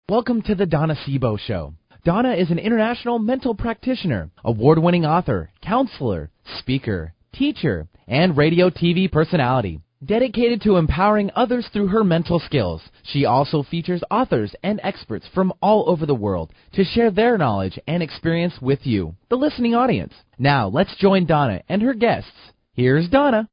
Welcome to the Donna Sebo Show. Donna is an international mental practitioner, award-winning author, counselor, speaker, teacher, and radio TV personality. Dedicated to empowering others through her mental skills, she also features authors and experts from all over the world to share their knowledge and experience with you, the listening audience. Now, let's join Donna and her guests. Here's Donna.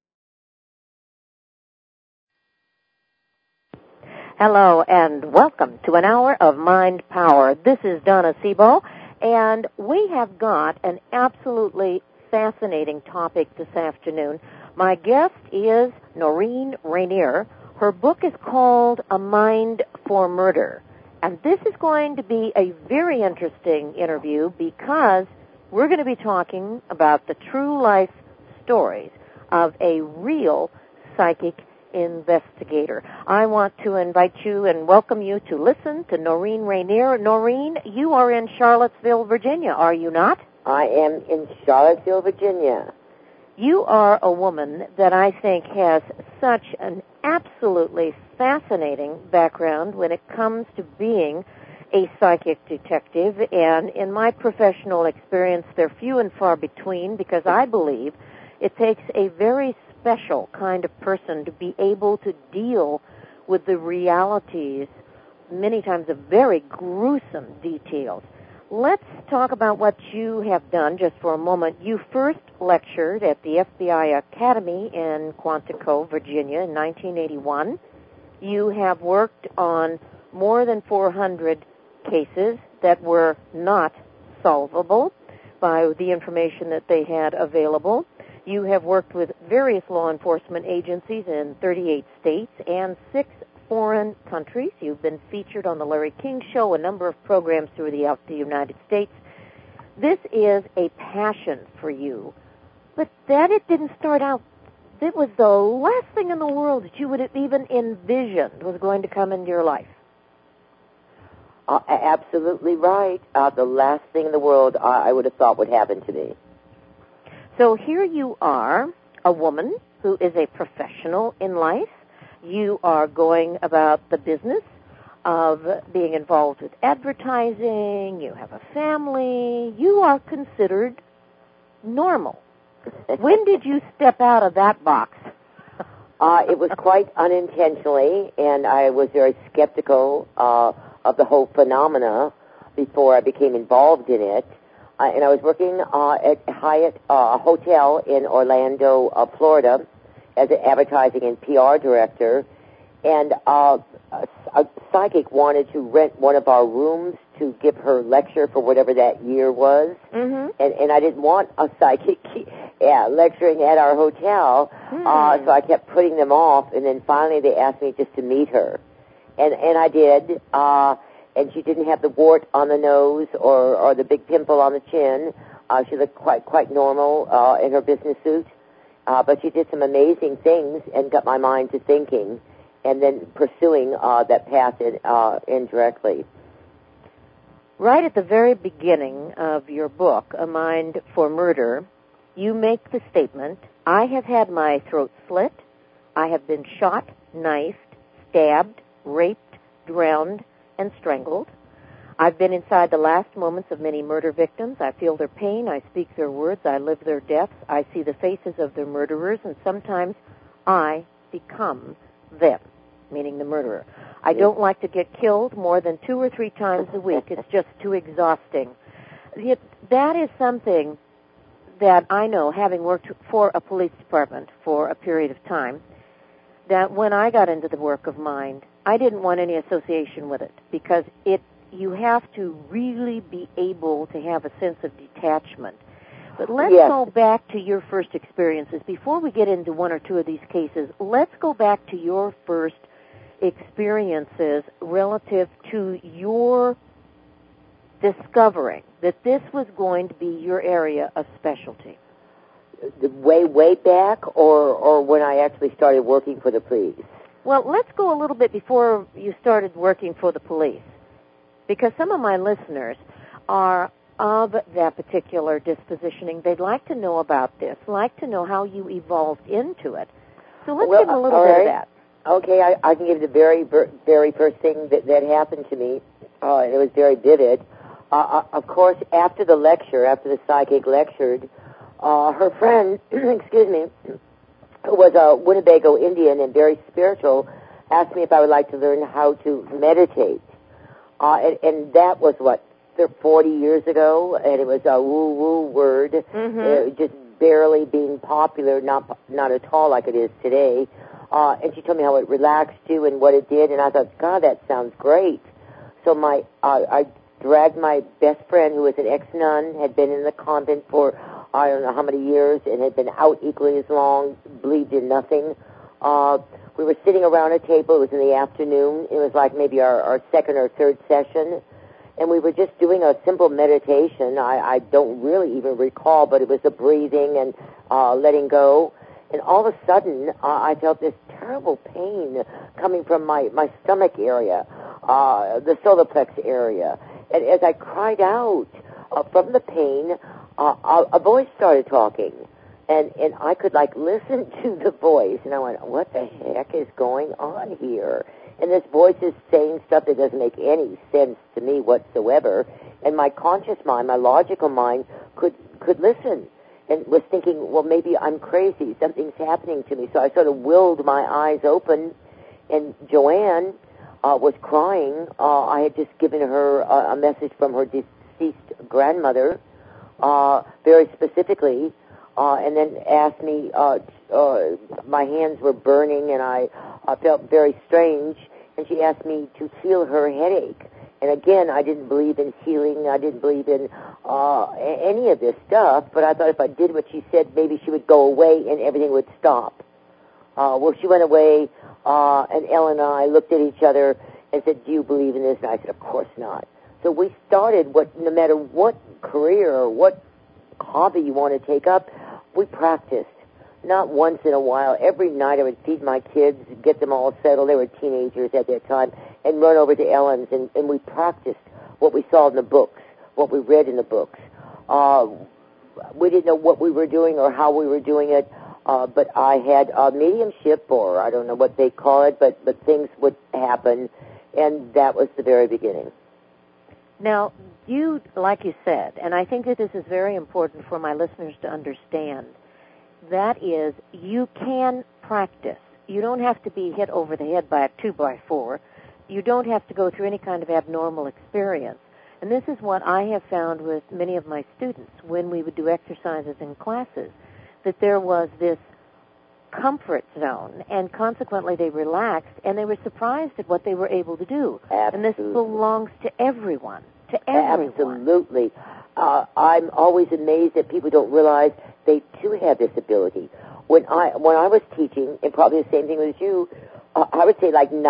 Hello and welcome to an hour of Mind Power. This is Donna Sebo, and we have got an absolutely fascinating topic this afternoon. My guest is Noreen Rainier. Her book is called A Mind for Murder, and this is going to be a very interesting interview because we're going to be talking about the true life stories of a real psychic investigator. I want to invite you and welcome you to listen to Noreen Rainier. Noreen, you are in Charlottesville, Virginia, are you not? I am in Charlottesville, Virginia. You are a woman that I think has such an absolutely fascinating background when it comes to being a psychic detective, and in my professional experience, they're few and far between because I believe it takes a very special kind of person to be able to deal with the realities, many times of very gruesome details. Let's talk about what you have done just for a moment. You first lectured at the FBI Academy in Quantico, Virginia in 1981. You have worked on more than 400 cases that were not solvable by the information that they had available. You have worked with various law enforcement agencies in 38 states and 6 foreign countries. You've been featured on The Larry King Show, a number of programs throughout the United States. This is a passion for you. But that it didn't start out. It was the last thing in the world that you would have even envisioned was going to come into your life. Absolutely right. The last thing in the world I would have thought would happen to me. So here you are, a woman who is a professional in life. You are going about the business of being involved with advertising. You have a family. You are considered normal. When did you step out of that box? It was quite unintentionally, and I was very skeptical of the whole phenomena before I became involved in it. And I was working at Hyatt Hotel in Orlando, Florida, as an advertising and PR director. And a psychic wanted to rent one of our rooms to give her lecture for whatever that year was. Mm-hmm. And I didn't want a psychic lecturing at our hotel, so I kept putting them off. And then finally they asked me just to meet her. And I did. And she didn't have the wart on the nose or the big pimple on the chin. She looked quite normal in her business suit. But she did some amazing things and got my mind to thinking and then pursuing that path indirectly. Right at the very beginning of your book, A Mind for Murder, you make the statement, I have had my throat slit, I have been shot, knifed, stabbed, raped, drowned, and strangled. I've been inside the last moments of many murder victims. I feel their pain. I speak their words. I live their deaths. I see the faces of their murderers, and sometimes I become them, meaning the murderer. I don't like to get killed more than 2 or 3 times a week. It's just too exhausting. Yet that is something that I know, having worked for a police department for a period of time, that when I got into the work of mind, I didn't want any association with it because you have to really be able to have a sense of detachment. But let's go back to your first experiences. Before we get into 1 or 2 of these cases, let's go back to your first experiences relative to your discovering that this was going to be your area of specialty. Way back, or when I actually started working for the police? Well, let's go a little bit before you started working for the police, because some of my listeners are of that particular dispositioning. They'd like to know about this, like to know how you evolved into it. So let's give them a little bit of that. Okay, I can give you the very first thing that happened to me. It was very vivid. Of course, after the psychic lectured, her friend, excuse me, who was a Winnebago Indian and very spiritual, asked me if I would like to learn how to meditate. And that was, 40 years ago, and it was a woo-woo word, just barely being popular, not at all like it is today. And she told me how it relaxed you and what it did, and I thought, God, that sounds great. So I dragged my best friend, who was an ex-nun, had been in the convent for I don't know how many years, and had been out equally as long, believed in nothing. We were sitting around a table. It was in the afternoon. It was like maybe our second or third session, and we were just doing a simple meditation. I don't really even recall, but it was the breathing and letting go. And all of a sudden, I felt this terrible pain coming from my stomach area, the solar plex area. And as I cried out from the pain, a voice started talking. And I could, listen to the voice. And I went, what the heck is going on here? And this voice is saying stuff that doesn't make any sense to me whatsoever. And my conscious mind, my logical mind, could listen. And was thinking, well, maybe I'm crazy. Something's happening to me. So I sort of willed my eyes open, and Joanne was crying. I had just given her a message from her deceased grandmother, very specifically, and then asked me, my hands were burning, and I felt very strange, and she asked me to heal her headache. And again, I didn't believe in healing. I didn't believe in any of this stuff. But I thought if I did what she said, maybe she would go away and everything would stop. Well, she went away, and Ellen and I looked at each other and said, do you believe in this? And I said, of course not. So we started no matter what career or what hobby you want to take up, we practiced. Not once in a while. Every night I would feed my kids, get them all settled. They were teenagers at that time, and run over to Ellen's, and we practiced what we saw in the books, what we read in the books. We didn't know what we were doing or how we were doing it, but I had a mediumship, or I don't know what they call it, but things would happen, and that was the very beginning. Now, you, like you said, and I think that this is very important for my listeners to understand, that is, you can practice. You don't have to be hit over the head by a 2x4. You don't have to go through any kind of abnormal experience. And this is what I have found with many of my students when we would do exercises in classes, that there was this comfort zone, and consequently they relaxed, and they were surprised at what they were able to do. Absolutely. And this belongs to everyone. To everyone. Absolutely. I'm always amazed that people don't realize they too have this ability. When I was teaching, and probably the same thing with you, I would say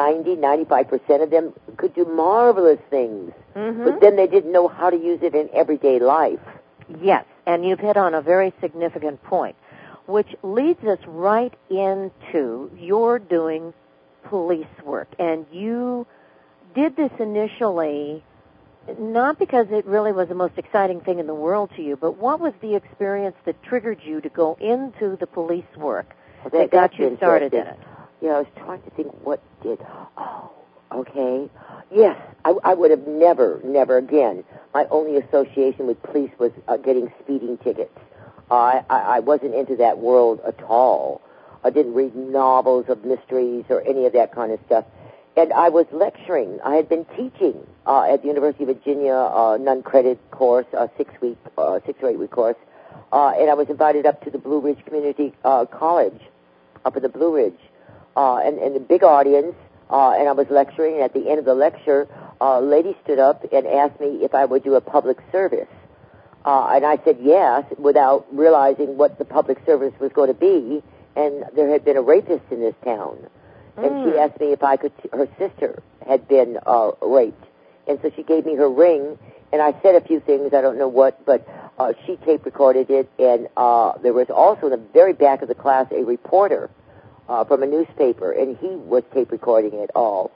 95% of them could do marvelous things, but then they didn't know how to use it in everyday life. Yes, and you've hit on a very significant point, which leads us right into your doing police work. And you did this initially not because it really was the most exciting thing in the world to you, but what was the experience that triggered you to go into the police work that got you started in it? Yeah, I was trying to think what did. Oh, okay. Yes, I would have never again. My only association with police was getting speeding tickets. I wasn't into that world at all. I didn't read novels of mysteries or any of that kind of stuff. And I was lecturing. I had been teaching at the University of Virginia, non-credit course, a 6 or 8 week course. And I was invited up to the Blue Ridge Community College, up in the Blue Ridge, and the big audience. And I was lecturing. And at the end of the lecture, a lady stood up and asked me if I would do a public service. And I said yes, without realizing what the public service was going to be. And there had been a rapist in this town. And she asked me if I could, her sister had been raped. And so she gave me her ring, and I said a few things, I don't know what, but she tape recorded it, and there was also in the very back of the class a reporter from a newspaper, and he was tape recording it all.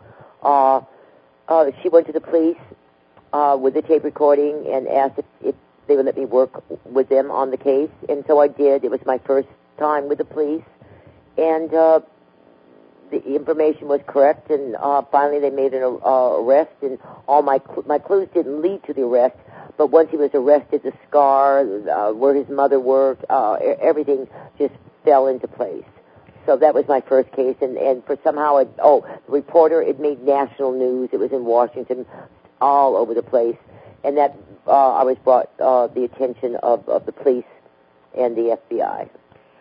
She went to the police with the tape recording and asked if they would let me work with them on the case, and so I did. It was my first time with the police, and the information was correct, and finally they made an arrest, and all my clues didn't lead to the arrest. But once he was arrested, the scar, where his mother worked, everything just fell into place. So that was my first case, and for somehow, the reporter, it made national news. It was in Washington, all over the place, and that I was brought the attention of the police and the FBI.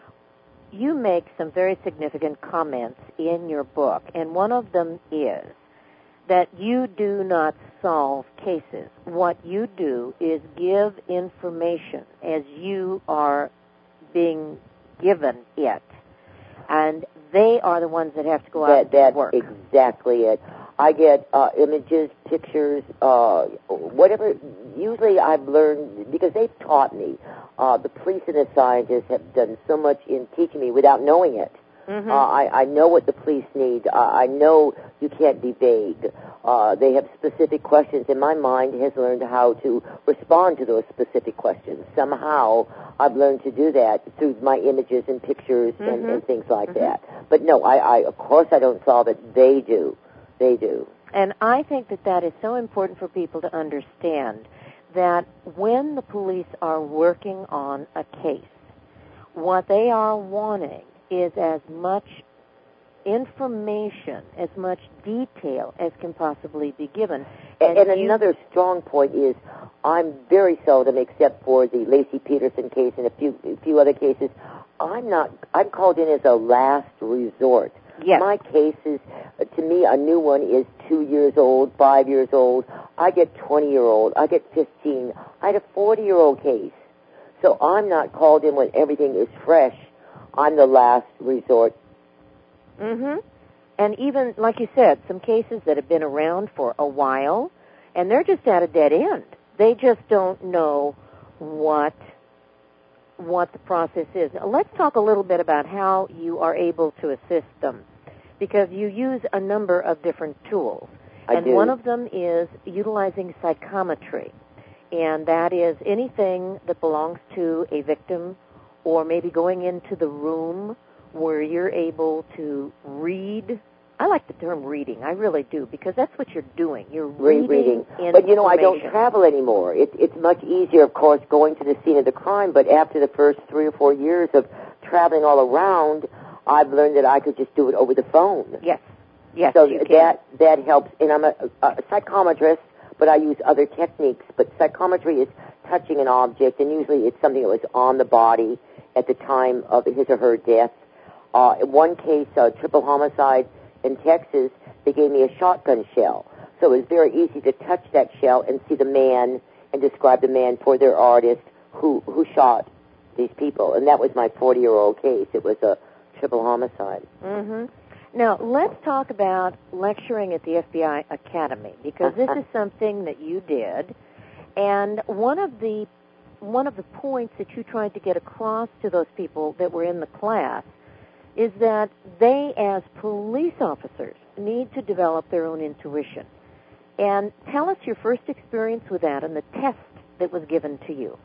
You make some very significant comments in your book, and one of them is that you do not solve cases. What you do is give information as you are being given it, and they are the ones that have to go out and work. That's exactly it. I get images, pictures, whatever. Usually I've learned, because they've taught me, the police and the scientists have done so much in teaching me without knowing it. Mm-hmm. I know what the police need. I know you can't be vague. They have specific questions, and my mind has learned how to respond to those specific questions. Somehow I've learned to do that through my images and pictures and things like that. But no, I of course I don't solve it. They do. They do. And I think that is so important for people to understand, that when the police are working on a case, what they are wanting is as much information, as much detail as can possibly be given. And another strong point is, I'm very seldom, except for the Lacey Peterson case and a few other cases, I'm called in as a last resort. Yes. My cases, to me, a new one is 2 years old, 5 years old. I get 20-year-old. I get 15. I had a 40-year-old case. So I'm not called in when everything is fresh. I'm the last resort. Mm-hmm. And even, like you said, some cases that have been around for a while, and they're just at a dead end. They just don't know what the process is. Let's talk a little bit about how you are able to assist them, because you use a number of different tools. I do. One of them is utilizing psychometry, and that is anything that belongs to a victim, or maybe going into the room where you're able to read. I like the term reading. I really do, because that's what you're doing. You're reading. But, I don't travel anymore. It's much easier, of course, going to the scene of the crime, but after the first 3 or 4 years of traveling all around, I've learned that I could just do it over the phone. Yes. Yes, so you can. that helps. And I'm a psychometrist, but I use other techniques. But psychometry is touching an object, and usually it's something that was on the body at the time of his or her death. In one case, triple homicide in Texas, they gave me a shotgun shell. So it was very easy to touch that shell and see the man and describe the man for their artist who shot these people. And that was my 40-year-old case. It was a triple homicide. Mm-hmm. Now, let's talk about lecturing at the FBI Academy, because this is something that you did. And one of the points that you tried to get across to those people that were in the class is that they, as police officers, need to develop their own intuition. And tell us your first experience with that and the test that was given to you.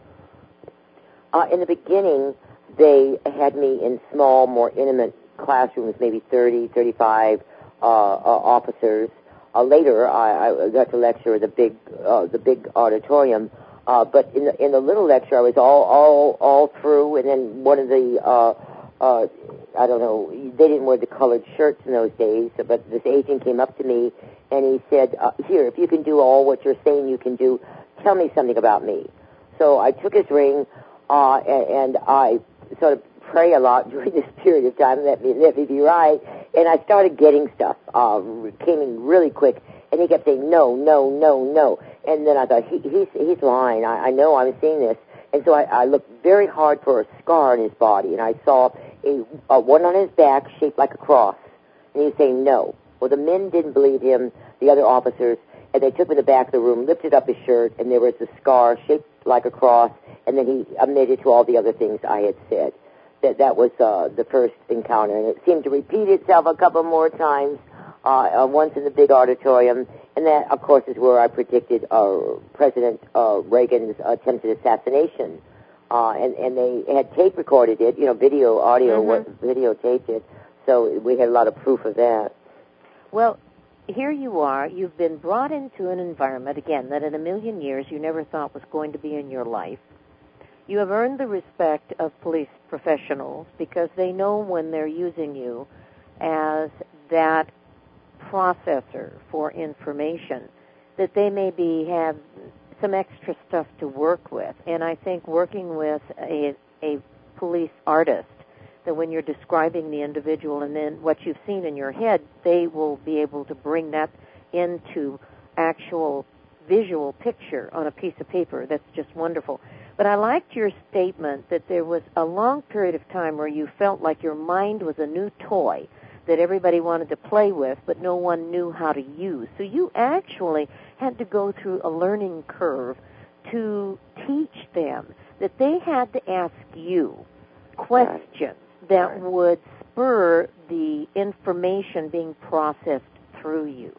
In the beginning, they had me in small, more intimate classrooms, maybe 30, 35 officers. Later, I got to lecture at the big auditorium. But in the little lecture, I was all through, and then one of the I don't know, they didn't wear the colored shirts in those days, but this agent came up to me and he said, here, if you can do all what you're saying you can do, tell me something about me. So I took his ring, and I sort of pray a lot during this period of time, let me be right, and I started getting stuff, came in really quick, and he kept saying, no, no, no, no, and then I thought, he's lying, I know I'm seeing this. And so I looked very hard for a scar on his body, and I saw one on his back shaped like a cross. And he was saying no. Well, the men didn't believe him, the other officers, and they took me to the back of the room, lifted up his shirt, and there was a scar shaped like a cross, and then he admitted to all the other things I had said. That was the first encounter, and it seemed to repeat itself a couple more times, once in the big auditorium, and that, of course, is where I predicted President Reagan's attempted assassination. And they had tape recorded it, video, audio, videotaped it. So we had a lot of proof of that. Well, here you are. You've been brought into an environment, again, that in a million years you never thought was going to be in your life. You have earned the respect of police professionals because they know when they're using you as that processor for information that they maybe have some extra stuff to work with. And I think working with a police artist, that when you're describing the individual and then what you've seen in your head, they will be able to bring that into actual visual picture on a piece of paper. That's just wonderful. But I liked your statement that there was a long period of time where you felt like your mind was a new toy that everybody wanted to play with, but no one knew how to use. So you actually had to go through a learning curve to teach them, that they had to ask you questions that would spur the information being processed through you.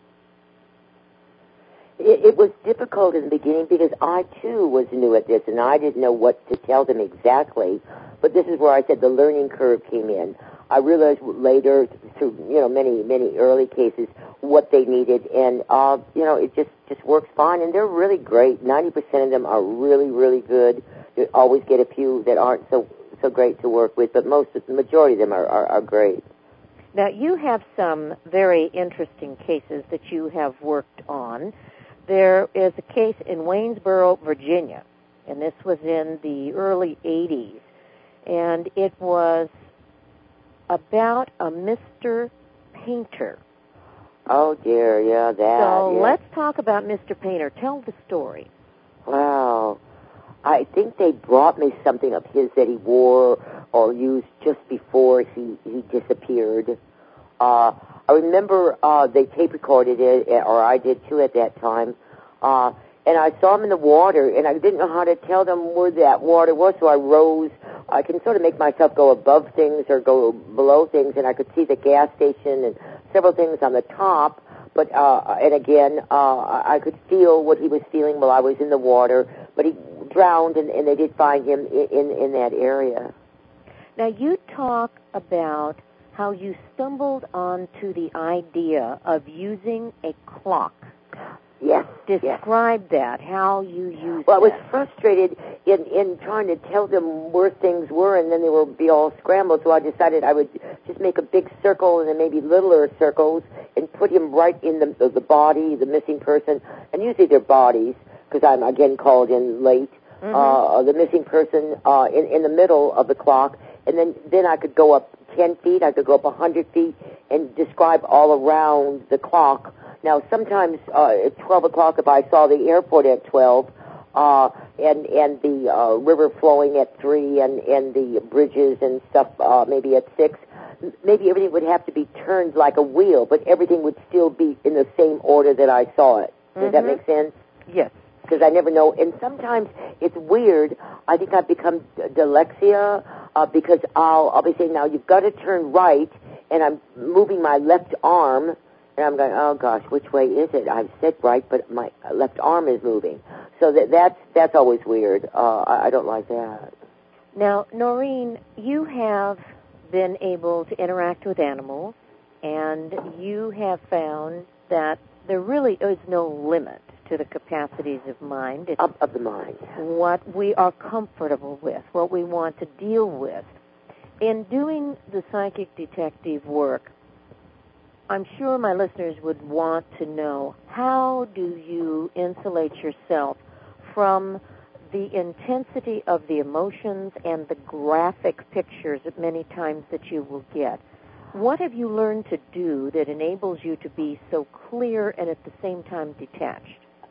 It was difficult in the beginning because I, too, was new at this, and I didn't know what to tell them exactly. But this is where I said the learning curve came in. I realized later, through many early cases, what they needed, and it just works fine. And they're really great. 90% of them are really, really good. You always get a few that aren't so great to work with, but the majority of them are great. Now, you have some very interesting cases that you have worked on. There is a case in Waynesboro, Virginia, and this was in the early 80s, and it was about a Mr. Painter. Oh, dear, yeah, that. So let's talk about Mr. Painter. Tell the story. Wow. I think they brought me something of his that he wore or used just before he disappeared. I remember they tape recorded it, or I did too at that time, and I saw him in the water, and I didn't know how to tell them where that water was, so I rose. I can sort of make myself go above things or go below things, and I could see the gas station and several things on the top, but, and again, I could feel what he was feeling while I was in the water, but he drowned, and they did find him in that area. Now, you talk about how you stumbled onto the idea of using a clock. Yes. Describe that, how you used Well, I was that. frustrated in trying to tell them where things were, and then they would be all scrambled, so I decided I would just make a big circle and then maybe littler circles and put him right in the body, the missing person, and usually their bodies, because I'm, again, called in late, the missing person in the middle of the clock, and then I could go up 10 feet, I could go up 100 feet, and describe all around the clock. Now, sometimes at 12 o'clock, if I saw the airport at 12, and the river flowing at 3, and the bridges and stuff maybe at 6, maybe everything would have to be turned like a wheel, but everything would still be in the same order that I saw it. Does that make sense? Yes. Because I never know. And sometimes it's weird. I think I've become dyslexia because I'll be saying, now you've got to turn right, and I'm moving my left arm, and I'm going, oh gosh, which way is it? I've said right, but my left arm is moving. So that's always weird. I don't like that. Now, Noreen, you have been able to interact with animals, and you have found that there really is no limit to the capacities of mind. It's of the mind. What we are comfortable with, what we want to deal with. In doing the psychic detective work, I'm sure my listeners would want to know, how do you insulate yourself from the intensity of the emotions and the graphic pictures that many times that you will get? What have you learned to do that enables you to be so clear and at the same time detached?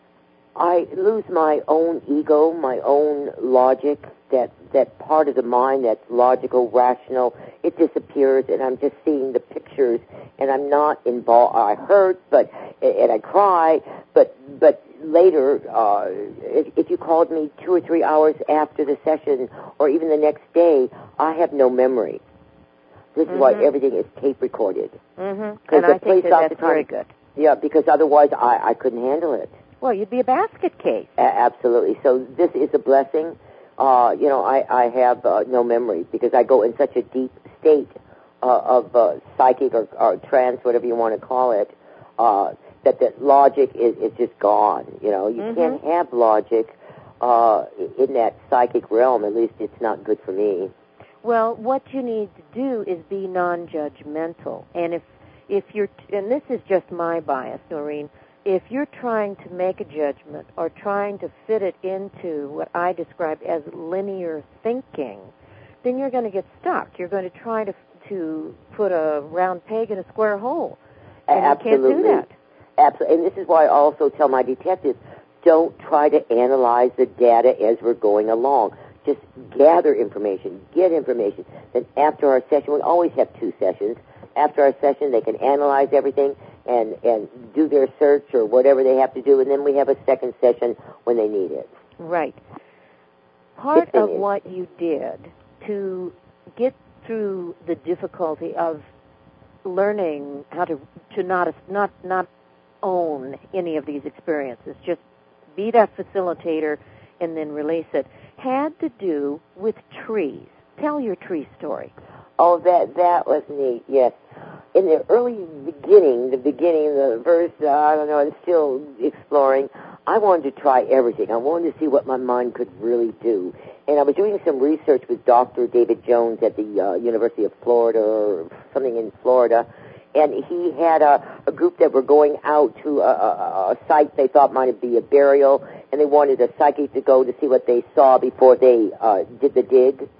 I lose my own ego, my own logic, that part of the mind that's logical, rational. It disappears, and I'm just seeing the pictures, and I'm not involved. I hurt, and I cry, but later, if you called me 2 or 3 hours after the session, or even the next day, I have no memory. This is why everything is tape recorded. And I think that's very good. Yeah, because otherwise I couldn't handle it. Well, you'd be a basket case. Absolutely. So this is a blessing. I have no memory because I go in such a deep state psychic or trance, whatever you want to call it, that logic is just gone. You know, you can't have logic in that psychic realm. At least it's not good for me. Well, what you need to do is be non-judgmental. And if you're, and this is just my bias, Noreen, if you're trying to make a judgment or trying to fit it into what I describe as linear thinking, then you're going to get stuck. You're going to try to put a round peg in a square hole. And Absolutely. you can't do that. Absolutely. And this is why I also tell my detectives, don't try to analyze the data as we're going along. Just gather information, get information. Then after our session, we always have 2 sessions. After our session, they can analyze everything and do their search or whatever they have to do, and then we have a second session when they need it. Right. Part of what you did to get through the difficulty of learning how to not own any of these experiences, just be that facilitator and then release it, had to do with trees. Tell your tree story. Oh, that was neat, yes. In the early beginning, the first, I don't know, I'm still exploring, I wanted to try everything. I wanted to see what my mind could really do. And I was doing some research with Dr. David Jones at the University of Florida or something in Florida, and he had a group that were going out to a site they thought might be a burial, and they wanted a psychic to go to see what they saw before they did the dig.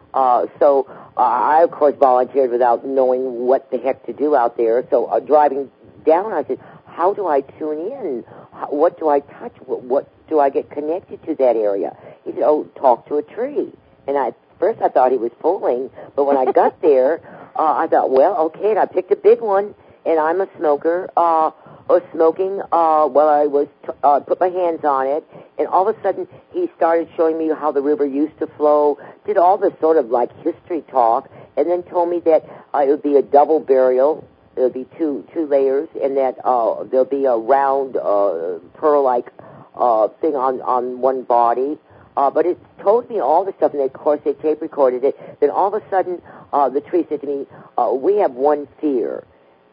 So I, of course, volunteered without knowing what the heck to do out there. So driving down, I said, how do I tune in? What do I touch? What do I get connected to that area? He said, oh, talk to a tree. And first I thought he was fooling, but when I got there, I thought, well, okay, and I picked a big one, and I'm a smoker. Was smoking while I was put my hands on it, and all of a sudden he started showing me how the river used to flow, did all this sort of like history talk, and then told me that it would be a double burial. There would be two layers, and that there'll be a round pearl-like thing on one body. But it told me all the stuff, and of course they tape recorded it. Then all of a sudden the tree said to me, we have one fear,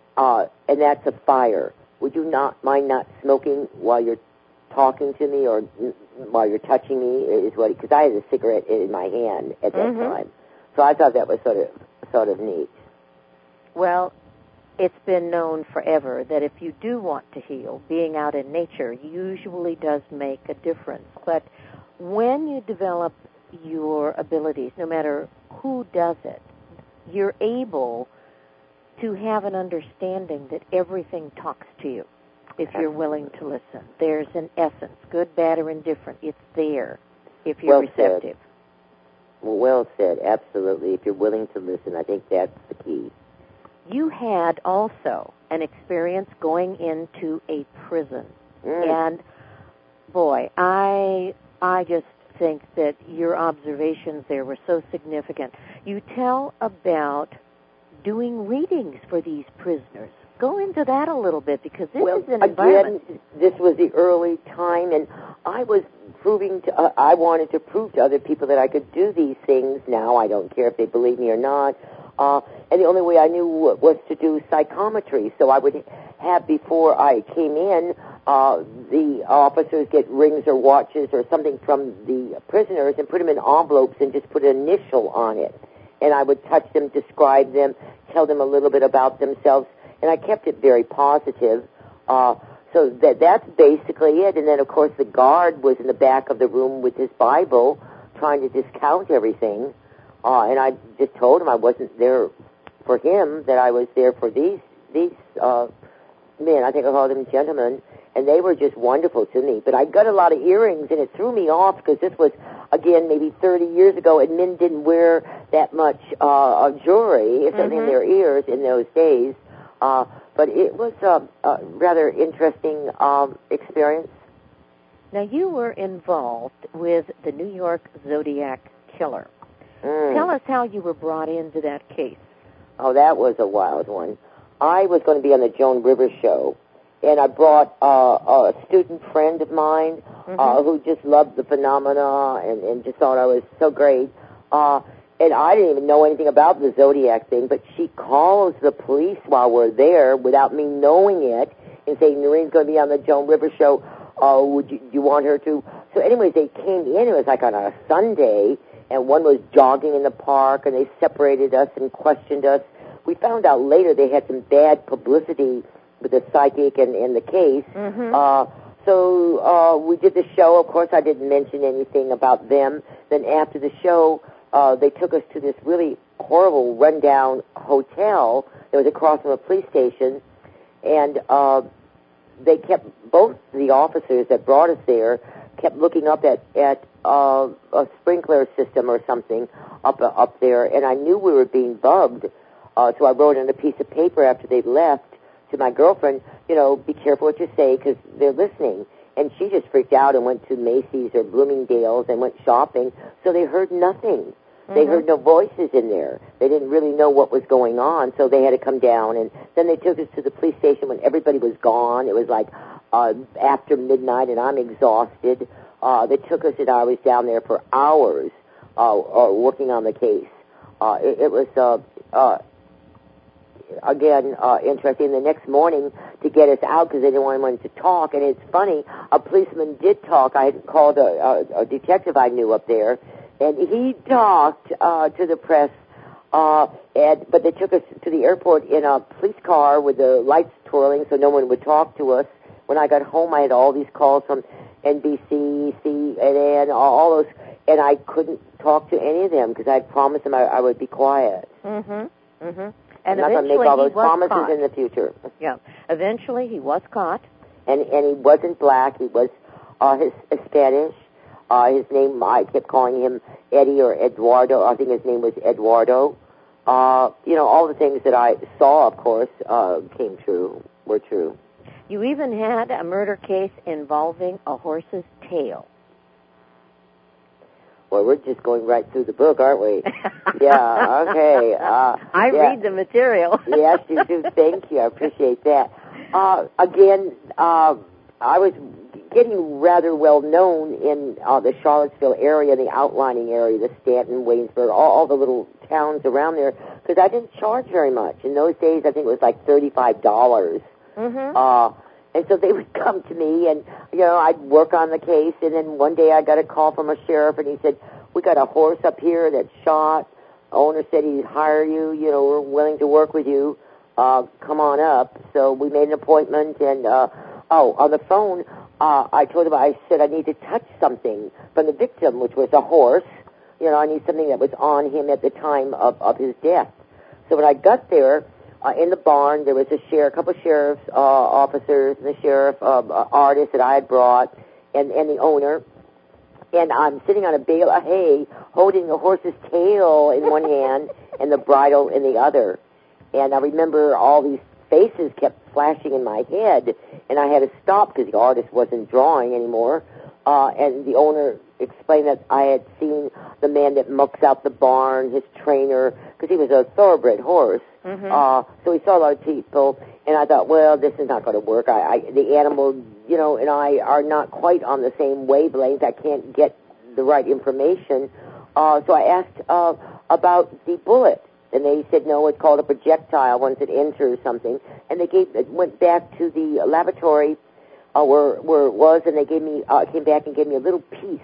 and that's a fire. Would you not mind not smoking while you're talking to me or while you're touching me? Is what, because I had a cigarette in my hand at that time. So I thought that was sort of neat. Well, it's been known forever that if you do want to heal, being out in nature usually does make a difference. But when you develop your abilities, no matter who does it, you're able to have an understanding that everything talks to you if you're willing to listen. There's an essence, good, bad, or indifferent. It's there if you're receptive. Well said, absolutely. If you're willing to listen, I think that's the key. You had also an experience going into a prison. And, boy, I just think that your observations there were so significant. You tell about doing readings for these prisoners. Go into that a little bit, because this is an environment. Again, this was the early time, and I was I wanted to prove to other people that I could do these things. Now I don't care if they believe me or not. And the only way I knew was to do psychometry. So I would have, before I came in, the officers get rings or watches or something from the prisoners and put them in envelopes and just put an initial on it. And I would touch them, describe them, tell them a little bit about themselves, and I kept it very positive. So that's basically it. And then, of course, the guard was in the back of the room with his Bible trying to discount everything. And I just told him I wasn't there for him, that I was there for these men. I think I called them gentlemen. And they were just wonderful to me. But I got a lot of earrings, and it threw me off because this was, again, maybe 30 years ago, and men didn't wear that much jewelry in their ears in those days. But it was a rather interesting experience. Now, you were involved with the New York Zodiac Killer. Tell us how you were brought into that case. Oh, that was a wild one. I was going to be on the Joan Rivers show, and I brought a student friend of mine who just loved the phenomena and just thought I was so great. and I didn't even know anything about the Zodiac thing, but she calls the police while we're there without me knowing it and saying, Noreen's going to be on the Joan Rivers show. Do you want her to? So anyways, they came in. It was like on a Sunday, and one was jogging in the park, and they separated us and questioned us. We found out later they had some bad publicity with the psychic and the case. So we did the show. Of course, I didn't mention anything about them. Then after the show, they took us to this really horrible, rundown hotel that was across from a police station, and they kept, both the officers that brought us there kept looking up at a sprinkler system or something up there, and I knew we were being bugged. So I wrote on a piece of paper after they left to my girlfriend, be careful what you say because they're listening. And she just freaked out and went to Macy's or Bloomingdale's and went shopping. So they heard nothing. They heard no voices in there. They didn't really know what was going on, so they had to come down. And then they took us to the police station when everybody was gone. It was like after midnight, and I'm exhausted. They took us, and I was down there for hours working on the case. It was, again, interesting. The next morning to get us out because they didn't want anyone to talk. And it's funny, a policeman did talk. I had called a detective I knew up there, and he talked to the press, but they took us to the airport in a police car with the lights twirling so no one would talk to us. When I got home, I had all these calls from NBC, CNN, all those, and I couldn't talk to any of them because I had promised them I would be quiet. And I'm not going to make all those promises caught. in the future. Yeah. Eventually, he was caught. And he wasn't black. He was Spanish. His name, I kept calling him Eddie or Eduardo. I think his name was Eduardo. All the things that I saw, of course, were true. You even had a murder case involving a horse's tail. Well, we're just going right through the book, aren't we? Yeah, okay. I read the material. Yes, you do. Thank you. I appreciate that. Again, I was getting rather well known in the Charlottesville area, the outlining area, the Stanton, Waynesburg, all the little towns around there, because I didn't charge very much. In those days, I think it was like $35. And so they would come to me, and, I'd work on the case, and then one day I got a call from a sheriff, and he said, we got a horse up here that's shot. Owner said he'd hire you. We're willing to work with you. Come on up. So we made an appointment, and, on the phone, I told him, I said I need to touch something from the victim, which was a horse. I need something that was on him at the time of his death. So when I got there, in the barn, there was a couple of sheriff's officers, and the sheriff artist that I had brought, and the owner. And I'm sitting on a bale of hay, holding the horse's tail in one hand and the bridle in the other. And I remember all these faces kept flashing in my head, and I had to stop because the artist wasn't drawing anymore. And the owner explained that I had seen the man that mucks out the barn, his trainer, because he was a thoroughbred horse. So he saw a lot of people, and I thought, well, this is not going to work. The animal, and I are not quite on the same wavelength. I can't get the right information. So I asked about the bullet, and they said, no, it's called a projectile once it enters something. And they went back to the laboratory where it was, and they came back and gave me a little piece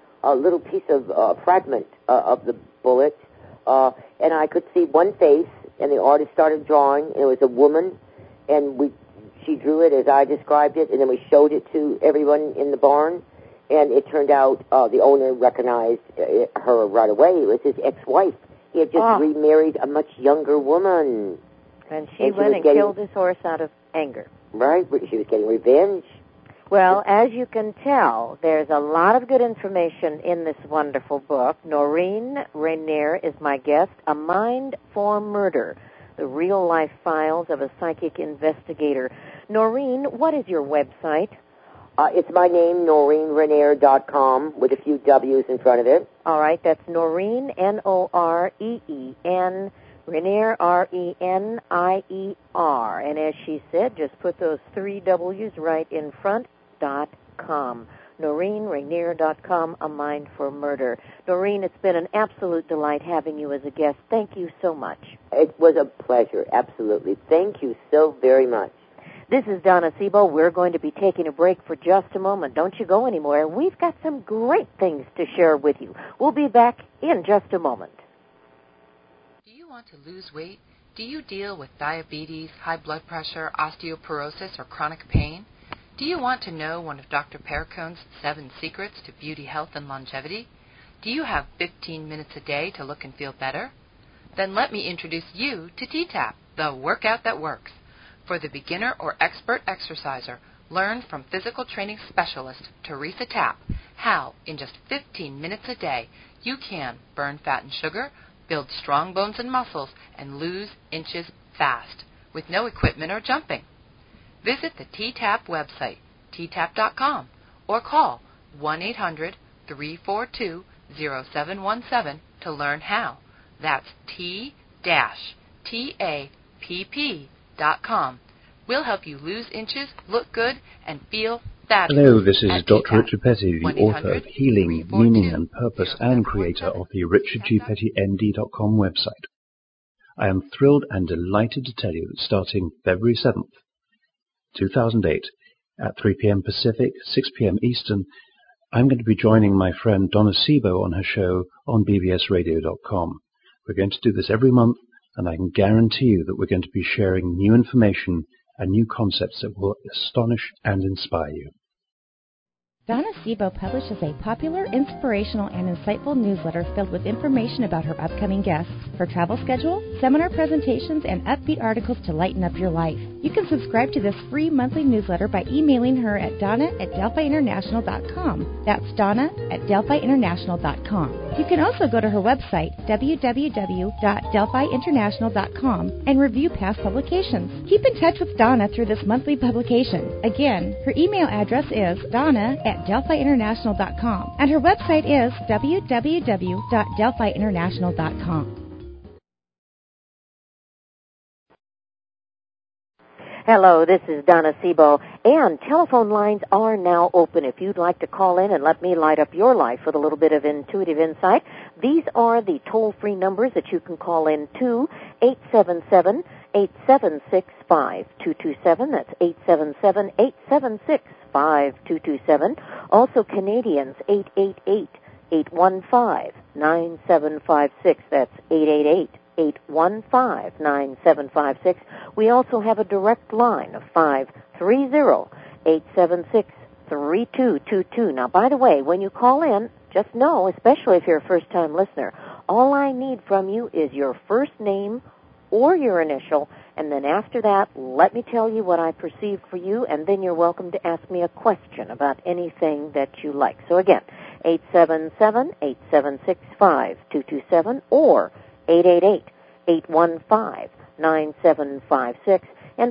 of fragment of the bullet, and I could see one face, and the artist started drawing, and it was a woman, and she drew it as I described it, and then we showed it to everyone in the barn, and it turned out the owner recognized her right away. It was his ex-wife. He had just remarried a much younger woman. And she went and killed his horse out of anger. Right, she was getting revenge. Well, as you can tell, there's a lot of good information in this wonderful book. Noreen Rainier is my guest, A Mind for Murder, the real-life files of a psychic investigator. Noreen, what is your website? It's my name, NoreenRainier.com, with a few W's in front of it. All right, that's Noreen, Noreen, Rainier, Renier. And as she said, just put those 3 W's right in front, .com. NoreenRainier.com, A Mind for Murder. Noreen, it's been an absolute delight having you as a guest. Thank you so much. It was a pleasure, absolutely. Thank you so very much. This is Donna Sebo. We're going to be taking a break for just a moment. Don't you go anywhere. We've got some great things to share with you. We'll be back in just a moment. Do you want to lose weight? Do you deal with diabetes, high blood pressure, osteoporosis, or chronic pain? Do you want to know one of Dr. Perricone's 7 secrets to beauty, health, and longevity? Do you have 15 minutes a day to look and feel better? Then let me introduce you to T-TAP, the workout that works. For the beginner or expert exerciser, learn from physical training specialist Teresa Tapp how, in just 15 minutes a day, you can burn fat and sugar, build strong bones and muscles, and lose inches fast, with no equipment or jumping. Visit the T-TAP website, ttap.com, or call 1-800-342-0717 to learn how. That's T-TAPP.com. We'll help you lose inches, look good, and feel fabulous. Hello, this is Dr. Richard Petty, the author of Healing, Meaning and Purpose and creator of the RichardGPettyND.com website. I am thrilled and delighted to tell you that starting February 7th, 2008, at 3 p.m. Pacific, 6 p.m. Eastern, I'm going to be joining my friend Donna Sebo on her show on bbsradio.com. We're going to do this every month, and I can guarantee you that we're going to be sharing new information and new concepts that will astonish and inspire you. Donna Sebo publishes a popular, inspirational, and insightful newsletter filled with information about her upcoming guests, her travel schedule, seminar presentations, and upbeat articles to lighten up your life. You can subscribe to this free monthly newsletter by emailing her at donna@delphiinternational.com. That's donna@delphiinternational.com. You can also go to her website, www.delphiinternational.com, and review past publications. Keep in touch with Donna through this monthly publication. Again, her email address is donna@delphiinternational.com, and her website is www.delphiinternational.com. Hello, this is Donna Sebo, and telephone lines are now open. If you'd like to call in and let me light up your life with a little bit of intuitive insight, these are the toll-free numbers that you can call in to, 877-876-5227. That's 877-876-5227. Also Canadians, 888-815-9756. That's 888-815-9756. We also have a direct line of 530-876-3222. Now, by the way, when you call in, just know, especially if you're a first-time listener, all I need from you is your first name or your initial, and then after that, let me tell you what I perceive for you, and then you're welcome to ask me a question about anything that you like. So again, 877-876-5227 or 888-815-9756 and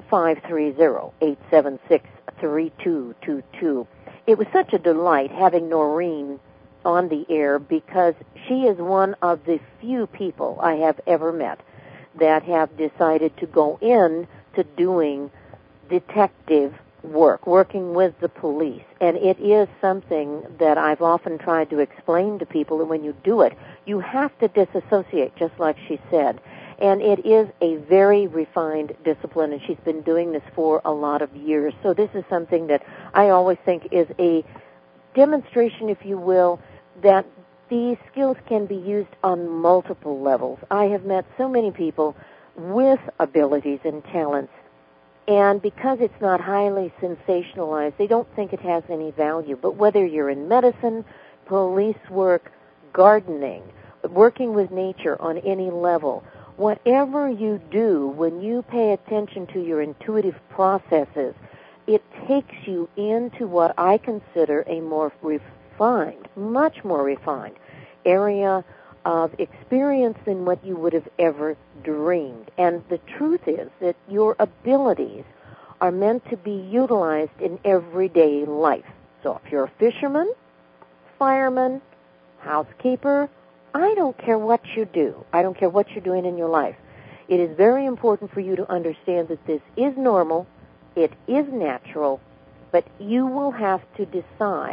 530-876-3222. It was such a delight having Noreen on the air because she is one of the few people I have ever met that have decided to go in to doing detective work, working with the police. And it is something that I've often tried to explain to people, that when you do it, you have to disassociate, just like she said. And it is a very refined discipline, and she's been doing this for a lot of years. So this is something that I always think is a demonstration, if you will, that these skills can be used on multiple levels. I have met so many people with abilities and talents, and because it's not highly sensationalized, they don't think it has any value. But whether you're in medicine, police work, gardening, working with nature on any level, whatever you do, when you pay attention to your intuitive processes, it takes you into what I consider a more refined, much more refined area of experience than what you would have ever dreamed. And the truth is that your abilities are meant to be utilized in everyday life. So if you're a fisherman, fireman, housekeeper, I don't care what you do. I don't care what you're doing in your life. It is very important for you to understand that this is normal, it is natural, but you will have to decide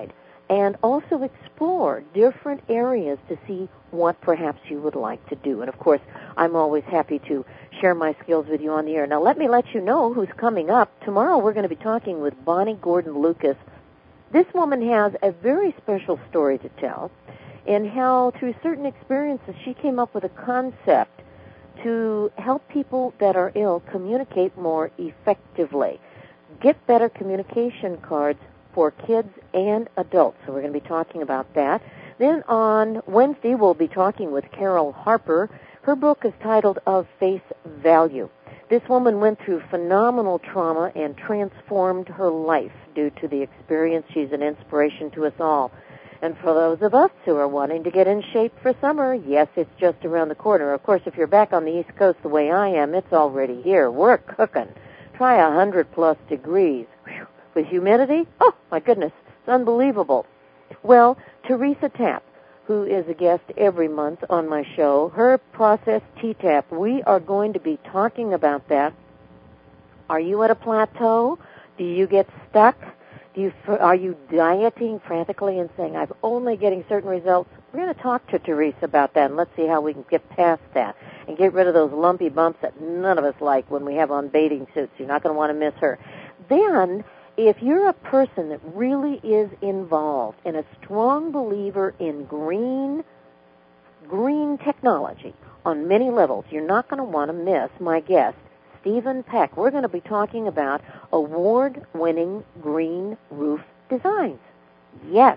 and also explore different areas to see what perhaps you would like to do. And, of course, I'm always happy to share my skills with you on the air. Now, let me let you know who's coming up. Tomorrow we're going to be talking with Bonnie Gordon Lucas. This woman has a very special story to tell in how, through certain experiences, she came up with a concept to help people that are ill communicate more effectively. Get better communication cards for kids and adults. So we're going to be talking about that. Then on Wednesday, we'll be talking with Carol Harper. Her book is titled Of Face Value. This woman went through phenomenal trauma and transformed her life due to the experience. She's an inspiration to us all. And for those of us who are wanting to get in shape for summer, yes, it's just around the corner. Of course, if you're back on the East Coast the way I am, it's already here. We're cooking. Try 100+ degrees. Whew. With humidity? Oh, my goodness, it's unbelievable. Well, Teresa Tapp, who is a guest every month on my show, her process T-Tap, we are going to be talking about that. Are you at a plateau? Do you get stuck? Are you dieting frantically and saying, I'm only getting certain results? We're going to talk to Teresa about that, and let's see how we can get past that and get rid of those lumpy bumps that none of us like when we have on bathing suits. You're not going to want to miss her. Then, if you're a person that really is involved and a strong believer in green technology on many levels, you're not going to want to miss my guest, Stephen Peck. We're going to be talking about award-winning green roof designs. Yes,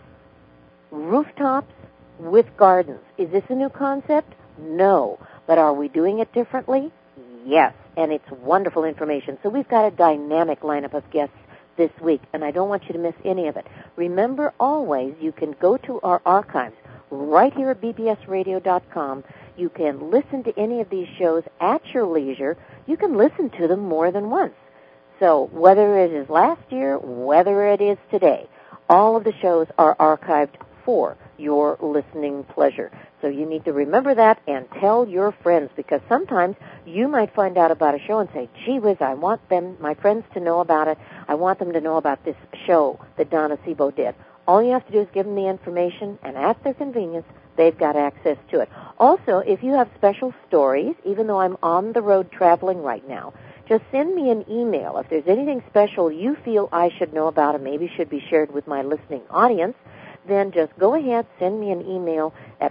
rooftops with gardens. Is this a new concept? No. But are we doing it differently? Yes. And it's wonderful information. So we've got a dynamic lineup of guests this week, and I don't want you to miss any of it. Remember, always, you can go to our archives right here at bbsradio.com. You can listen to any of these shows at your leisure. You can listen to them more than once. So whether it is last year, whether it is today, all of the shows are archived for your listening pleasure. So you need to remember that and tell your friends, because sometimes you might find out about a show and say, gee whiz, I want my friends to know about it. I want them to know about this show that Donna Sebo did. All you have to do is give them the information, and at their convenience, they've got access to it. Also, if you have special stories, even though I'm on the road traveling right now, just send me an email. If there's anything special you feel I should know about and maybe should be shared with my listening audience, then just go ahead, send me an email at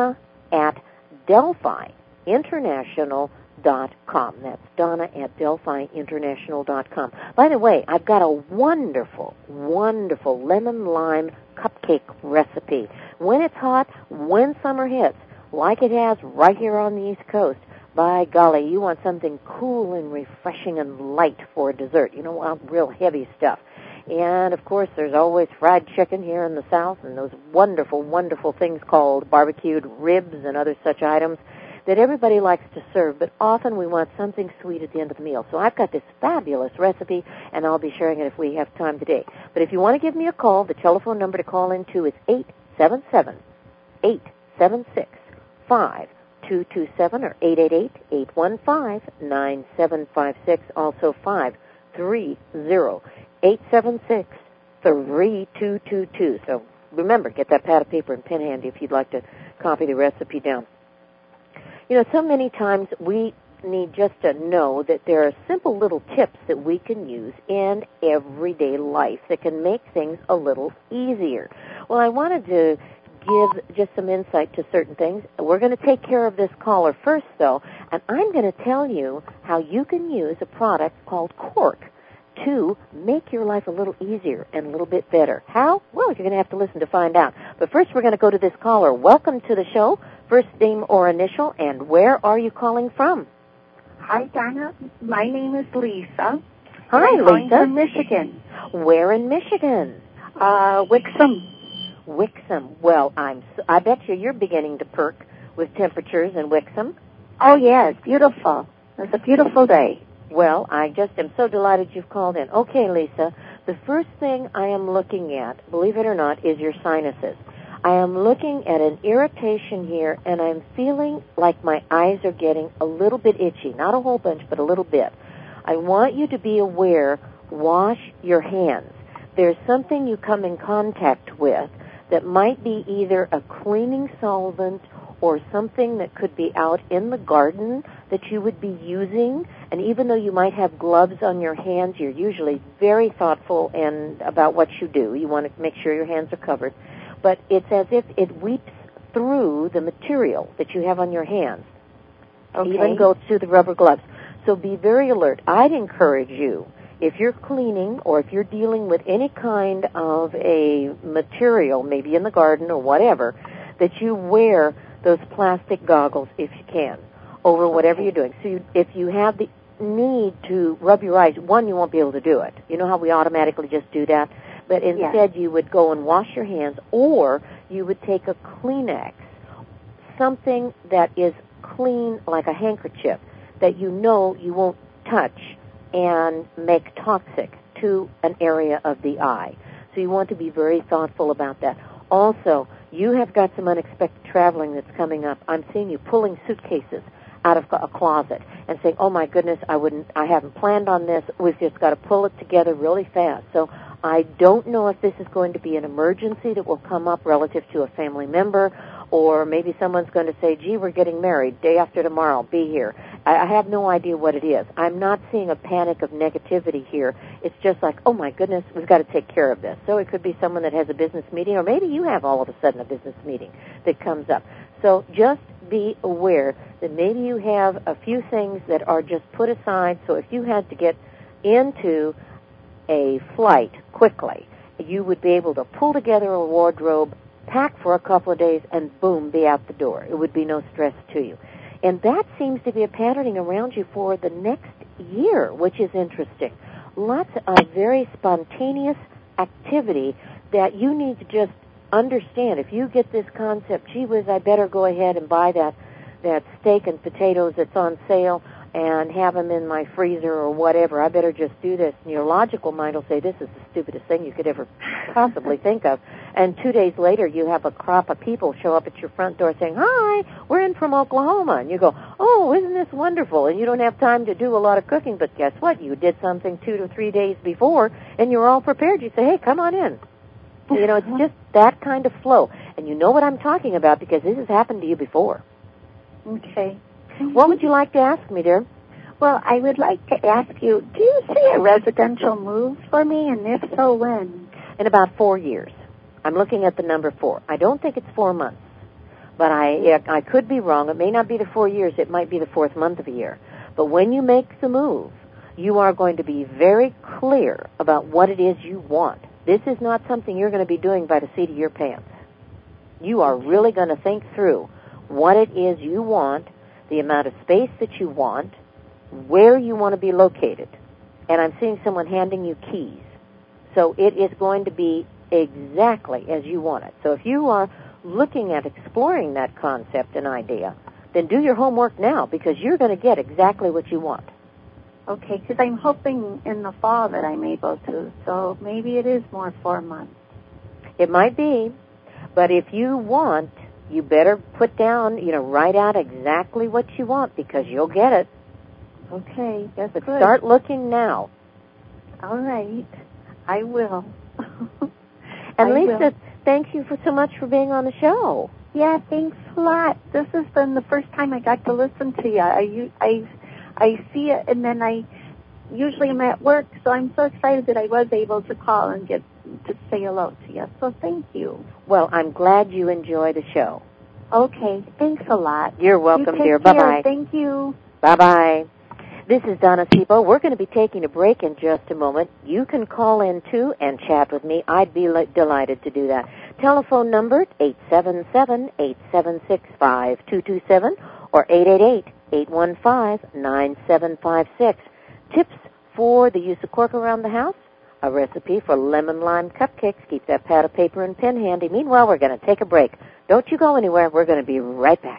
donna@delphiinternational.com. That's donna@delphiinternational.com. By the way, I've got a wonderful, wonderful lemon-lime cupcake recipe. When it's hot, when summer hits, like it has right here on the East Coast, by golly, you want something cool and refreshing and light for dessert. You don't want real heavy stuff. And, of course, there's always fried chicken here in the South and those wonderful, wonderful things called barbecued ribs and other such items that everybody likes to serve, but often we want something sweet at the end of the meal. So I've got this fabulous recipe, and I'll be sharing it if we have time today. But if you want to give me a call, the telephone number to call into is 877-876-5227 or 888-815-9756, also 530-876-3222. So remember, get that pad of paper and pen handy if you'd like to copy the recipe down. You know, so many times we need just to know that there are simple little tips that we can use in everyday life that can make things a little easier. Well, I wanted to give just some insight to certain things. We're going to take care of this caller first, though, and I'm going to tell you how you can use a product called Cork to make your life a little easier and a little bit better. How? Well, you're going to have to listen to find out. But first, we're going to go to this caller. Welcome to the show. First name or initial, and where are you calling from? Hi, Donna. My name is Lisa. Hi, I'm calling Lisa. from Michigan. Where in Michigan? Wixom. Wixom. Well, I bet you're beginning to perk with temperatures in Wixom. Oh, yes, beautiful. It's a beautiful day. Well, I just am so delighted you've called in. Okay, Lisa, the first thing I am looking at, believe it or not, is your sinuses. I am looking at an irritation here, and I'm feeling like my eyes are getting a little bit itchy. Not a whole bunch, but a little bit. I want you to be aware, wash your hands. there's something you come in contact with that might be either a cleaning solvent or something that could be out in the garden that you would be using, and even though you might have gloves on your hands, you're usually very thoughtful and about what you do. You want to make sure your hands are covered. But it's as if it weeps through the material that you have on your hands. Okay. Even goes through the rubber gloves. So be very alert. I'd encourage you, if you're cleaning or if you're dealing with any kind of a material, maybe in the garden or whatever, that you wear those plastic goggles if you can over whatever you're doing. So if you have the need to rub your eyes, one, you won't be able to do it. You know how we automatically just do that? But instead you would go and wash your hands, or you would take a Kleenex, something that is clean like a handkerchief that you know you won't touch and make toxic to an area of the eye. So you want to be very thoughtful about that. Also, you have got some unexpected traveling that's coming up. I'm seeing you pulling suitcases out of a closet and saying, oh my goodness, I haven't planned on this. We've just got to pull it together really fast. So I don't know if this is going to be an emergency that will come up relative to a family member, or maybe someone's going to say, gee, we're getting married day after tomorrow, be here. I have no idea what it is. I'm not seeing a panic of negativity here. It's just like, oh my goodness, we've got to take care of this. So it could be someone that has a business meeting, or maybe you have all of a sudden a business meeting that comes up. So just be aware that maybe you have a few things that are just put aside. So if you had to get into a flight quickly, you would be able to pull together a wardrobe, pack for a couple of days, and boom, be out the door. It would be no stress to you. And that seems to be a patterning around you for the next year, which is interesting. Lots of very spontaneous activity that you need to just understand. If you get this concept, gee whiz, I better go ahead and buy that steak and potatoes that's on sale and have them in my freezer or whatever. I better just do this. And your logical mind will say, this is the stupidest thing you could ever possibly think of. And 2 days later, you have a crop of people show up at your front door saying, hi, we're in from Oklahoma. And you go, oh, isn't this wonderful? And you don't have time to do a lot of cooking, but guess what? You did something 2 to 3 days before, and you're all prepared. You say, hey, come on in. You know, it's just that kind of flow. And you know what I'm talking about because this has happened to you before. Okay. What would you like to ask me, dear? Well, I would like to ask you, do you see a residential move for me, and if so, when? In about 4 years. I'm looking at the number 4. I don't think it's 4 months, but I could be wrong. It may not be the 4 years. It might be the 4th month of a year. But when you make the move, you are going to be very clear about what it is you want. This is not something you're going to be doing by the seat of your pants. You are really going to think through what it is you want, the amount of space that you want, where you want to be located. And I'm seeing someone handing you keys. So it is going to be exactly as you want it. So if you are looking at exploring that concept and idea, then do your homework now because you're going to get exactly what you want. Okay, because I'm hoping in the fall that I'm able to. So maybe it is more 4 months. It might be. But if you want, you better put down, write out exactly what you want because you'll get it. Okay, that's but good. Start looking now. All right, I will. And Lisa, thank you so much for being on the show. Yeah, thanks a lot. This has been the first time I got to listen to you. I see it, and then I usually am at work, so I'm so excited that I was able to call and get to say hello to you. So thank you. Well, I'm glad you enjoy the show. Okay, thanks a lot. You're welcome, dear. Care. Bye-bye. Thank you. Bye-bye. This is Donna Sebo. We're going to be taking a break in just a moment. You can call in, too, and chat with me. I'd be delighted to do that. Telephone number, 877-876-5227 or 888-815-9756. Tips for the use of cork around the house, a recipe for lemon lime cupcakes. Keep that pad of paper and pen handy. Meanwhile, we're going to take a break. Don't you go anywhere. We're going to be right back.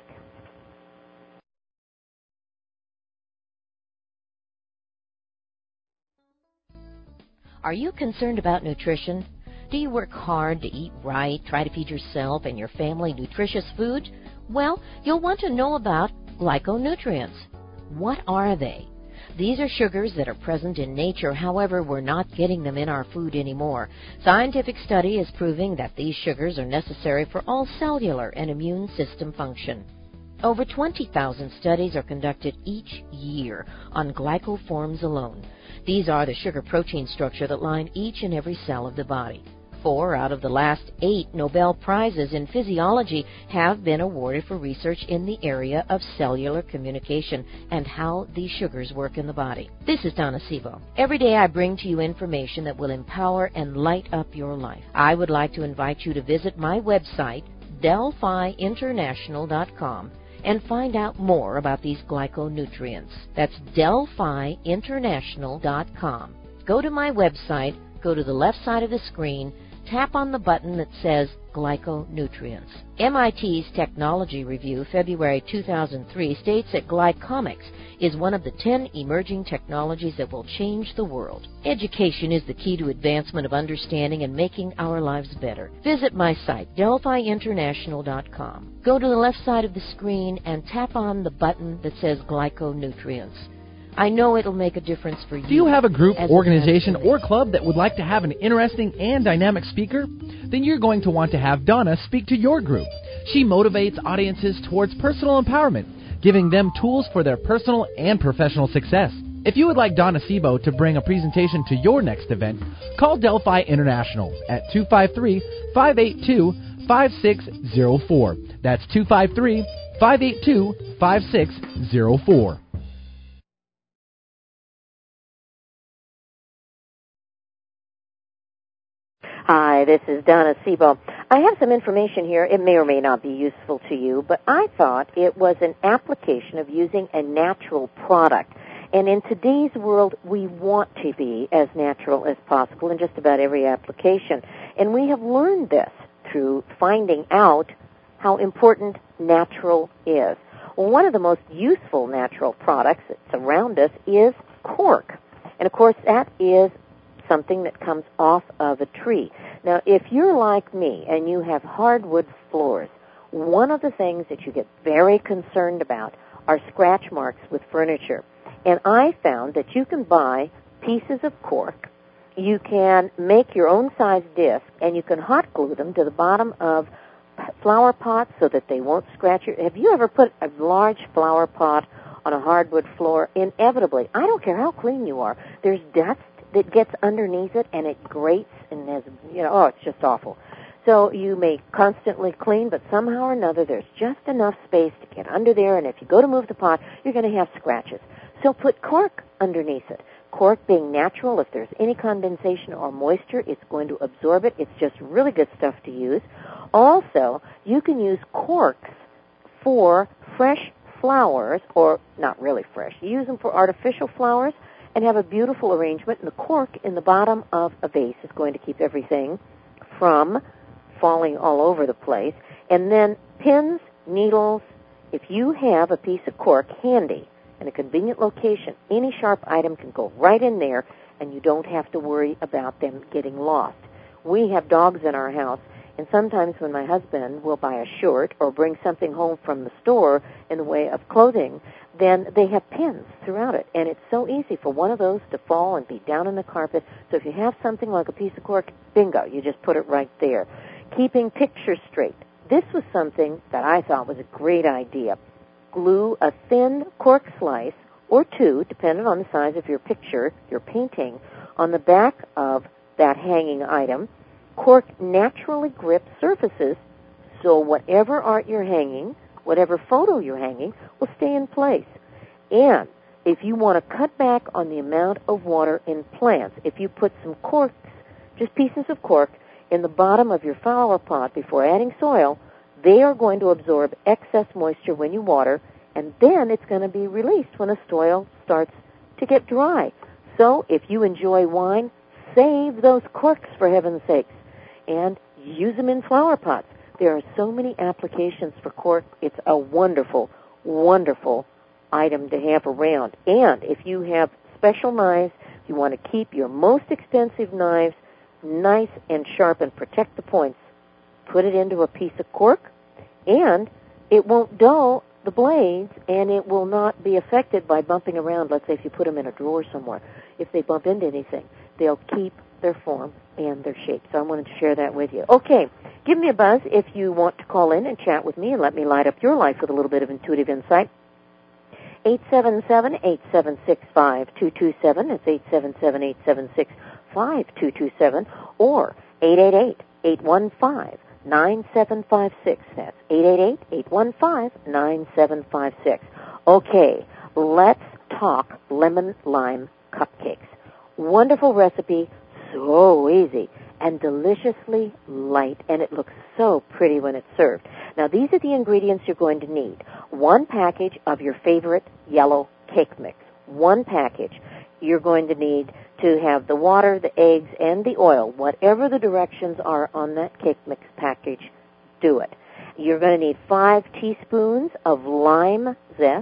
Are you concerned about nutrition? Do you work hard to eat right, try to feed yourself and your family nutritious food? Well, you'll want to know about glyconutrients. What are they? These are sugars that are present in nature, however, we're not getting them in our food anymore. Scientific study is proving that these sugars are necessary for all cellular and immune system function. Over 20,000 studies are conducted each year on glycoforms alone. These are the sugar-protein structure that line each and every cell of the body. 4 out of the last 8 Nobel Prizes in physiology have been awarded for research in the area of cellular communication and how these sugars work in the body. This is Donna Sebo. Every day I bring to you information that will empower and light up your life. I would like to invite you to visit my website, DelphiInternational.com, and find out more about these glyconutrients. That's DelphiInternational.com. Go to my website, go to the left side of the screen, tap on the button that says Glyconutrients. MIT's Technology Review, February 2003, states that glycomics is one of the 10 emerging technologies that will change the world. Education is the key to advancement of understanding and making our lives better. Visit my site, DelphiInternational.com. Go to the left side of the screen and tap on the button that says Glyconutrients. I know it'll make a difference for you. Do you have a group, organization, or club that would like to have an interesting and dynamic speaker? Then you're going to want to have Donna speak to your group. She motivates audiences towards personal empowerment, giving them tools for their personal and professional success. If you would like Donna Sebo to bring a presentation to your next event, call Delphi International at 253-582-5604. That's 253-582-5604. Hi, this is Donna Sebo. I have some information here. It may or may not be useful to you, but I thought it was an application of using a natural product. And in today's world, we want to be as natural as possible in just about every application. And we have learned this through finding out how important natural is. Well, one of the most useful natural products that's around us is cork. And, of course, that is something that comes off of a tree. Now, if you're like me and you have hardwood floors, one of the things that you get very concerned about are scratch marks with furniture. And I found that you can buy pieces of cork, you can make your own size disc, and you can hot glue them to the bottom of flower pots so that they won't scratch your... Have you ever put a large flower pot on a hardwood floor? Inevitably, I don't care how clean you are, there's dust that gets underneath it, and it grates, and there's, it's just awful. So you may constantly clean, but somehow or another there's just enough space to get under there, and if you go to move the pot, you're going to have scratches. So put cork underneath it. Cork being natural, if there's any condensation or moisture, it's going to absorb it. It's just really good stuff to use. Also, you can use corks for fresh flowers, or not really fresh. You use them for artificial flowers, and have a beautiful arrangement. And the cork in the bottom of a vase is going to keep everything from falling all over the place. And then pins, needles, if you have a piece of cork handy in a convenient location, any sharp item can go right in there, and you don't have to worry about them getting lost. We have dogs in our house, and sometimes when my husband will buy a shirt or bring something home from the store in the way of clothing, then they have pins throughout it. And it's so easy for one of those to fall and be down on the carpet. So if you have something like a piece of cork, bingo, you just put it right there. Keeping pictures straight. This was something that I thought was a great idea. Glue a thin cork slice, or two, depending on the size of your picture, your painting, on the back of that hanging item. Cork naturally grips surfaces, so whatever art you're hanging, whatever photo you're hanging, will stay in place. And if you want to cut back on the amount of water in plants, if you put some corks, just pieces of cork, in the bottom of your flower pot before adding soil, they are going to absorb excess moisture when you water, and then it's going to be released when the soil starts to get dry. So if you enjoy wine, save those corks, for heaven's sakes, and use them in flower pots. There are so many applications for cork. It's a wonderful, wonderful item to have around. And if you have special knives, you want to keep your most expensive knives nice and sharp and protect the points, put it into a piece of cork, and it won't dull the blades, and it will not be affected by bumping around. Let's say if you put them in a drawer somewhere. If they bump into anything, they'll keep their form and their shape. So I wanted to share that with you. Okay, give me a buzz if you want to call in and chat with me and let me light up your life with a little bit of intuitive insight. 877-876-5227. It's 877-876-5227. Or 888-815-9756. That's 888-815-9756. Okay, let's talk lemon lime cupcakes. Wonderful recipe, so easy, and deliciously light, and it looks so pretty when it's served. Now, these are the ingredients you're going to need. 1 package of your favorite yellow cake mix. 1 package. You're going to need to have the water, the eggs, and the oil. Whatever the directions are on that cake mix package, do it. You're going to need 5 teaspoons of lime zest,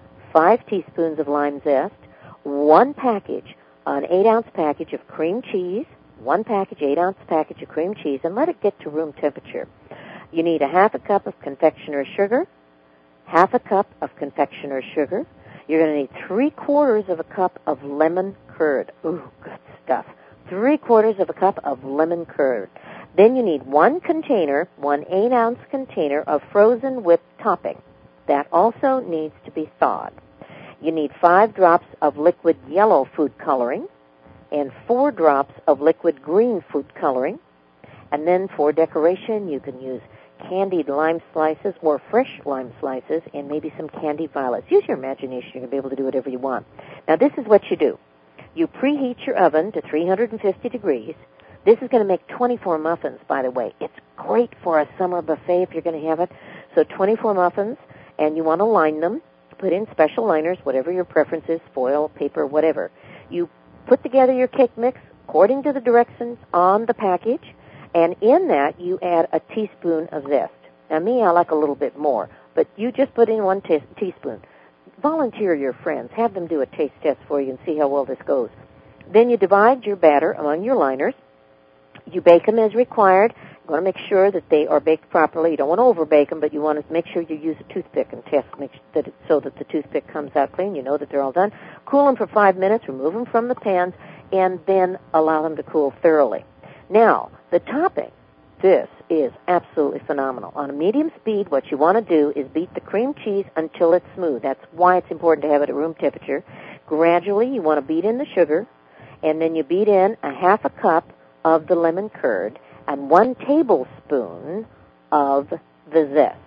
5 teaspoons of lime zest, 1 package, an 8-ounce package of cream cheese, 1 package, 8-ounce package of cream cheese, and let it get to room temperature. You need a half a cup of confectioner's sugar, half a cup of confectioner's sugar. You're going to need 3/4 of a cup of lemon curd. Ooh, good stuff. 3/4 of a cup of lemon curd. Then you need 1 container, 1 8-ounce container of frozen whipped topping. That also needs to be thawed. You need 5 drops of liquid yellow food coloring and 4 drops of liquid green food coloring. And then for decoration, you can use candied lime slices or fresh lime slices and maybe some candied violets. Use your imagination. You're going to be able to do whatever you want. Now, this is what you do. You preheat your oven to 350 degrees. This is going to make 24 muffins, by the way. It's great for a summer buffet if you're going to have it. So 24 muffins, and you want to line them. Put in special liners, whatever your preference is, foil, paper, whatever. You put together your cake mix according to the directions on the package, and in that you add a teaspoon of zest. Now, me, I like a little bit more, but you just put in 1 teaspoon. Volunteer your friends. Have them do a taste test for you and see how well this goes. Then you divide your batter among your liners. You bake them as required. You want to make sure that they are baked properly. You don't want to over-bake them, but you want to make sure you use a toothpick and test so that the toothpick comes out clean. You know that they're all done. Cool them for 5 minutes. Remove them from the pans, and then allow them to cool thoroughly. Now, the topping, this is absolutely phenomenal. On a medium speed, what you want to do is beat the cream cheese until it's smooth. That's why it's important to have it at room temperature. Gradually, you want to beat in the sugar, and then you beat in a half a cup of the lemon curd and 1 tablespoon of the zest.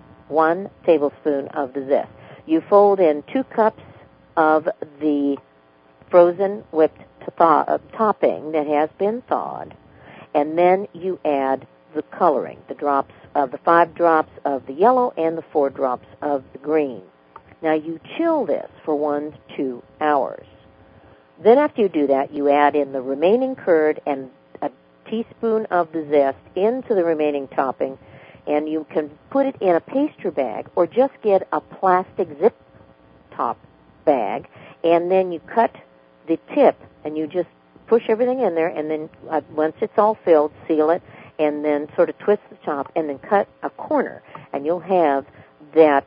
1 tablespoon of the zest. You fold in 2 cups of the frozen whipped topping that has been thawed, and then you add the coloring, the 5 drops of the yellow and the 4 drops of the green. Now you chill this for 1 to 2 hours. Then after you do that, you add in the remaining curd and a teaspoon of the zest into the remaining topping, and you can put it in a pastry bag or just get a plastic zip top bag, and then you cut the tip and you just push everything in there, and then once it's all filled, seal it, and then sort of twist the top, and then cut a corner, and you'll have that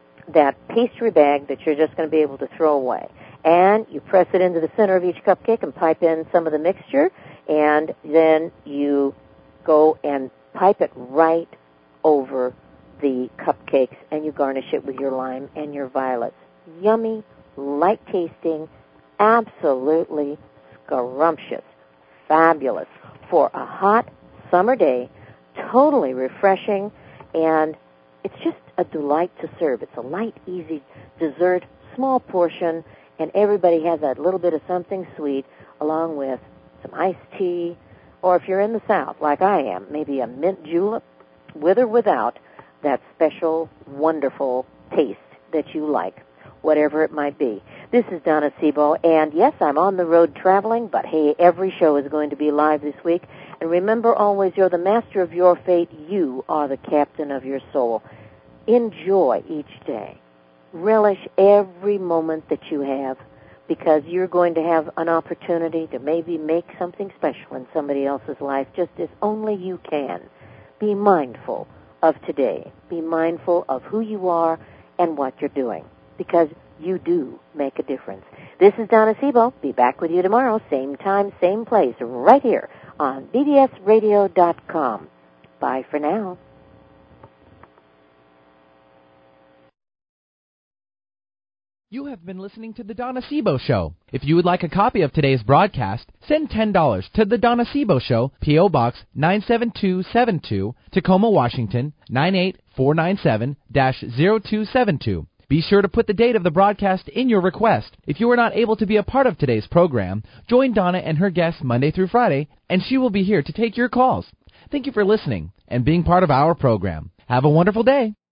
pastry bag that you're just going to be able to throw away. And you press it into the center of each cupcake and pipe in some of the mixture, and then you go and pipe it right over the cupcakes, and you garnish it with your lime and your violets. Yummy, light tasting, absolutely scrumptious, fabulous for a hot summer day, totally refreshing, and it's just a delight to serve. It's a light, easy dessert, small portion, and everybody has that little bit of something sweet along with some iced tea, or if you're in the South, like I am, maybe a mint julep, with or without that special, wonderful taste that you like, whatever it might be. This is Donna Sebo, and yes, I'm on the road traveling, but hey, every show is going to be live this week. And remember always, you're the master of your fate. You are the captain of your soul. Enjoy each day. Relish every moment that you have, because you're going to have an opportunity to maybe make something special in somebody else's life, just as only you can. Be mindful of today. Be mindful of who you are and what you're doing, because you do make a difference. This is Donna Sebo. Be back with you tomorrow, same time, same place, right here on bbsradio.com. Bye for now. You have been listening to The Donna Sebo Show. If you would like a copy of today's broadcast, send $10 to The Donna Sebo Show, P.O. Box 97272, Tacoma, Washington, 98497-0272. Be sure to put the date of the broadcast in your request. If you are not able to be a part of today's program, join Donna and her guests Monday through Friday, and she will be here to take your calls. Thank you for listening and being part of our program. Have a wonderful day.